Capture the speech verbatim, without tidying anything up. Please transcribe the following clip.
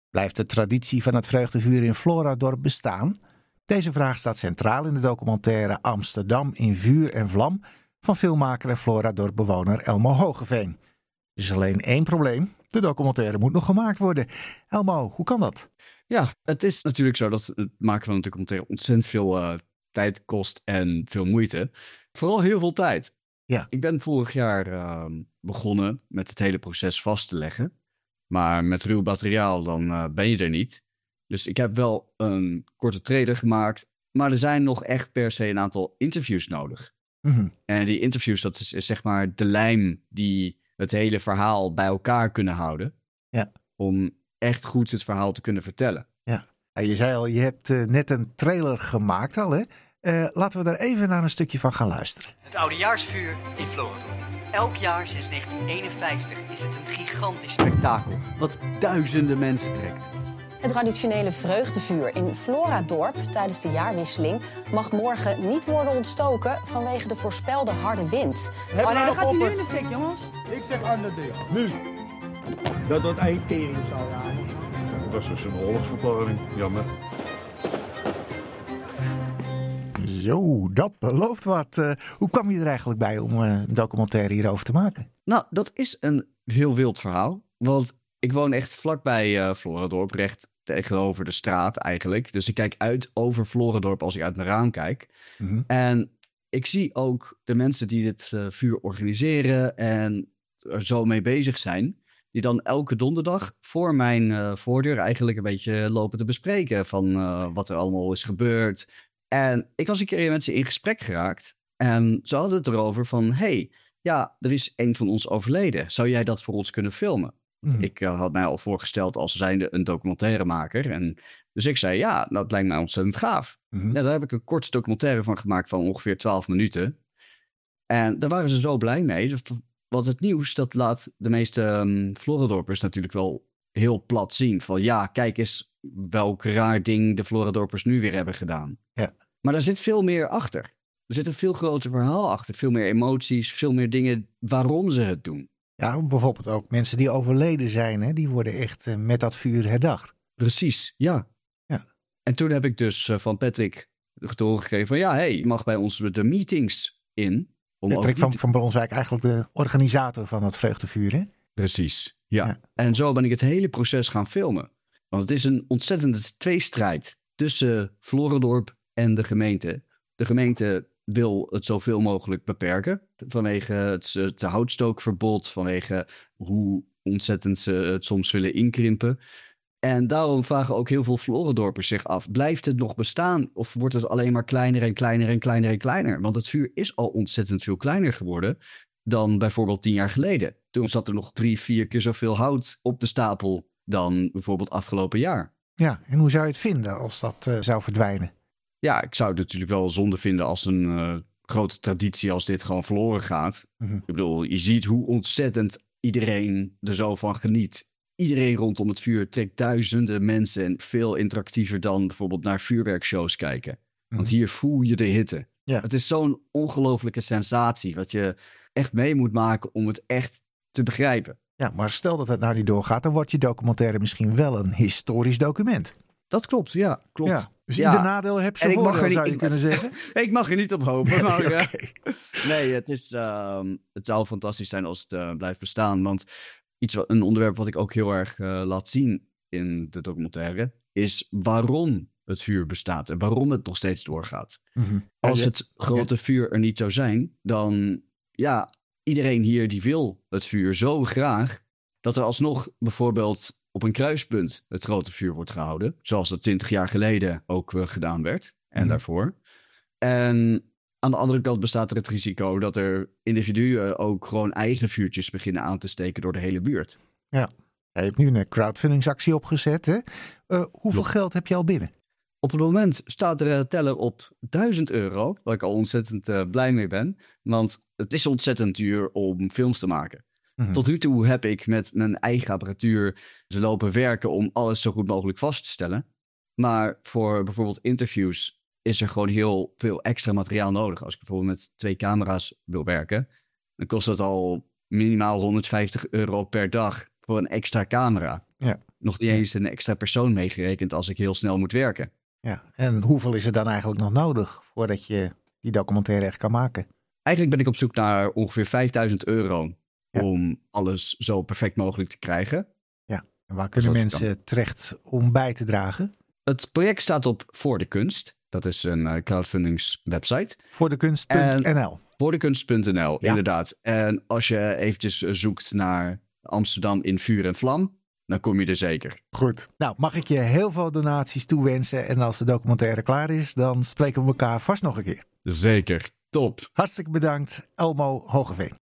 Blijft de traditie van het vreugdevuur in Floradorp bestaan? Deze vraag staat centraal in de documentaire Amsterdam in vuur en vlam van filmmaker en Floradorp-bewoner Elmo Hogeveen. Er is alleen één probleem. De documentaire moet nog gemaakt worden. Elmo, hoe kan dat? Ja, het is natuurlijk zo dat het maken van een documentaire ontzettend veel uh, tijd kost en veel moeite. Vooral heel veel tijd. Ja. Ik ben vorig jaar uh, begonnen met het hele proces vast te leggen. Maar met ruw materiaal dan uh, ben je er niet. Dus ik heb wel een korte trailer gemaakt. Maar er zijn nog echt per se een aantal interviews nodig. Mm-hmm. En die interviews, dat is, is zeg maar de lijm die het hele verhaal bij elkaar kunnen houden. Ja. Om echt goed het verhaal te kunnen vertellen. Ja. Je zei al, je hebt uh, net een trailer gemaakt al, hè? Uh, laten we daar even naar een stukje van gaan luisteren. Het Oudejaarsvuur in Floradorp. Elk jaar sinds negentien eenenvijftig is het een gigantisch spektakel wat duizenden mensen trekt. Het traditionele vreugdevuur in Floradorp tijdens de jaarwisseling mag morgen niet worden ontstoken vanwege de voorspelde harde wind. Oh nee, dan gaat hij nu in de fik, jongens. Ik zeg ander ding. Nu. Dat wordt één tering zo, ja. Dat is dus een oorlogsverklaring. Jammer. Zo, dat belooft wat. Uh, hoe kwam je er eigenlijk bij om uh, een documentaire hierover te maken? Nou, dat is een heel wild verhaal. Want ik woon echt vlakbij uh, Floradorp, recht tegenover de straat eigenlijk. Dus ik kijk uit over Floradorp als ik uit mijn raam kijk. Mm-hmm. En ik zie ook de mensen die dit uh, vuur organiseren en er zo mee bezig zijn, die dan elke donderdag voor mijn uh, voordeur eigenlijk een beetje lopen te bespreken van uh, wat er allemaal is gebeurd. En ik was een keer met ze in gesprek geraakt en ze hadden het erover van, hey, ja, er is een van ons overleden. Zou jij dat voor ons kunnen filmen? Mm-hmm. Ik uh, had mij al voorgesteld als zijnde een documentairemaker. En dus ik zei, ja, dat lijkt mij ontzettend gaaf. Mm-hmm. Ja, daar heb ik een korte documentaire van gemaakt van ongeveer twaalf minuten. En daar waren ze zo blij mee. Want het nieuws, dat laat de meeste um, Floradorpers natuurlijk wel heel plat zien. Van ja, kijk eens welk raar ding de Floradorpers nu weer hebben gedaan. Ja. Maar daar zit veel meer achter. Er zit een veel groter verhaal achter. Veel meer emoties, veel meer dingen waarom ze het doen. Ja, bijvoorbeeld ook mensen die overleden zijn, hè? Die worden echt uh, met dat vuur herdacht. Precies, ja. ja. En toen heb ik dus uh, van Patrick te horen gegeven van ja, hey, je mag bij ons de meetings in. Om Patrick van, van Bronswijk, eigenlijk de organisator van het vreugdevuur, hè? Precies, ja. ja. En zo ben ik het hele proces gaan filmen. Want het is een ontzettende tweestrijd tussen Floradorp en de gemeente. De gemeente wil het zoveel mogelijk beperken. Vanwege het, het houtstookverbod, vanwege hoe ontzettend ze het soms willen inkrimpen. En daarom vragen ook heel veel Floradorpers zich af, blijft het nog bestaan? Of wordt het alleen maar kleiner en kleiner en kleiner en kleiner? Want het vuur is al ontzettend veel kleiner geworden dan bijvoorbeeld tien jaar geleden. Toen zat er nog drie, vier keer zoveel hout op de stapel dan bijvoorbeeld afgelopen jaar. Ja, en hoe zou je het vinden als dat uh, zou verdwijnen? Ja, ik zou het natuurlijk wel zonde vinden als een uh, grote traditie als dit gewoon verloren gaat. Mm-hmm. Ik bedoel, je ziet hoe ontzettend iedereen er zo van geniet. Iedereen rondom het vuur trekt duizenden mensen en veel interactiever dan bijvoorbeeld naar vuurwerkshows kijken. Mm-hmm. Want hier voel je de hitte. Ja. Het is zo'n ongelofelijke sensatie wat je echt mee moet maken om het echt te begrijpen. Ja, maar stel dat het nou niet doorgaat, dan wordt je documentaire misschien wel een historisch document. Dat klopt, ja, klopt. Ja, dus ja. ieder nadeel heb zijn voordeel, niet, zou je ik, kunnen zeggen. Ik mag er niet op hopen. Maar, nee, ja. okay. nee het, is, uh, het zou fantastisch zijn als het uh, blijft bestaan. Want iets, een onderwerp wat ik ook heel erg uh, laat zien in de documentaire is waarom het vuur bestaat en waarom het nog steeds doorgaat. Mm-hmm. Als het grote vuur er niet zou zijn, dan ja, iedereen hier die wil het vuur zo graag dat er alsnog bijvoorbeeld op een kruispunt het grote vuur wordt gehouden. Zoals dat twintig jaar geleden ook uh, gedaan werd. En mm. daarvoor. En aan de andere kant bestaat er het risico dat er individuen ook gewoon eigen vuurtjes beginnen aan te steken door de hele buurt. Ja, je hebt nu een crowdfundingsactie opgezet. Hè? Uh, hoeveel Klopt. geld heb je al binnen? Op het moment staat de uh, teller op duizend euro. Waar ik al ontzettend uh, blij mee ben. Want het is ontzettend duur om films te maken. Mm-hmm. Tot nu toe heb ik met mijn eigen apparatuur ze lopen werken om alles zo goed mogelijk vast te stellen. Maar voor bijvoorbeeld interviews is er gewoon heel veel extra materiaal nodig. Als ik bijvoorbeeld met twee camera's wil werken, dan kost dat al minimaal honderdvijftig euro per dag voor een extra camera. Ja. Nog niet eens een extra persoon meegerekend als ik heel snel moet werken. Ja, en hoeveel is er dan eigenlijk nog nodig voordat je die documentaire echt kan maken? Eigenlijk ben ik op zoek naar ongeveer vijfduizend euro ja. om alles zo perfect mogelijk te krijgen. Ja, en waar kunnen mensen kan. terecht om bij te dragen? Het project staat op Voor de Kunst. Dat is een uh, crowdfundingswebsite. Voordekunst punt n l. Voordekunst punt n l, ja. Inderdaad. En als je eventjes zoekt naar Amsterdam in vuur en vlam, dan kom je er zeker. Goed. Nou, mag ik je heel veel donaties toewensen. En als de documentaire klaar is, dan spreken we elkaar vast nog een keer. Zeker. Top. Hartstikke bedankt, Elmo Hogeveen.